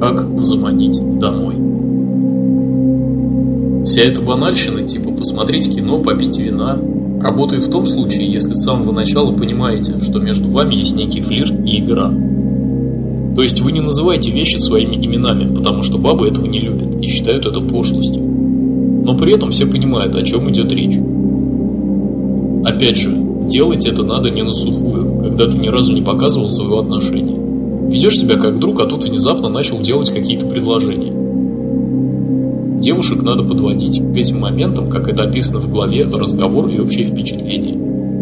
Как заманить домой? Вся эта банальщина, типа посмотреть кино, попить вина, работает в том случае, если с самого начала понимаете, что между вами есть некий флирт и игра. То есть вы не называете вещи своими именами, потому что бабы этого не любят и считают это пошлостью. Но при этом все понимают, о чем идет речь. Опять же, делать это надо не на сухую, когда ты ни разу не показывал своего отношения. Ведешь себя как друг, а тут внезапно начал делать какие-то предложения. Девушек надо подводить к этим моментам, как это описано в главе «Разговор и общее впечатление».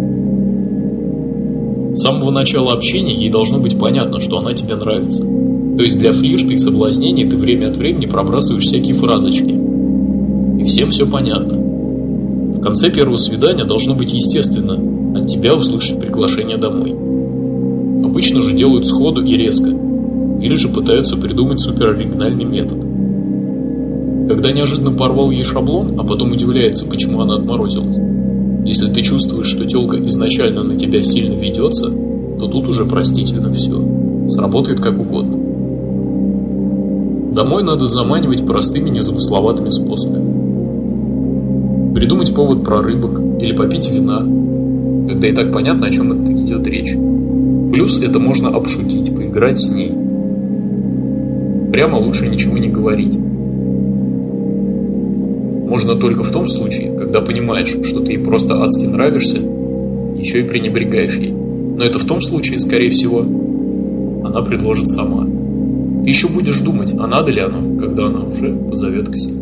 С самого начала общения ей должно быть понятно, что она тебе нравится. То есть для флирта и соблазнения ты время от времени пробрасываешь всякие фразочки. И всем все понятно. В конце первого свидания должно быть естественно от тебя услышать приглашение домой. Обычно же делают сходу и резко, или же пытаются придумать супероригинальный метод. Когда неожиданно порвал ей шаблон, а потом удивляется, почему она отморозилась. Если ты чувствуешь, что тёлка изначально на тебя сильно ведется, то тут уже простительно все. Сработает как угодно. Домой надо заманивать простыми незамысловатыми способами. Придумать повод про рыбок или попить вина, когда и так понятно, о чем это идет речь. Плюс это можно обшутить, поиграть с ней. Прямо лучше ничего не говорить. Можно только в том случае, когда понимаешь, что ты ей просто адски нравишься, еще и пренебрегаешь ей. Но это в том случае, скорее всего, она предложит сама. Ты еще будешь думать, а надо ли оно, когда она уже позовет к себе.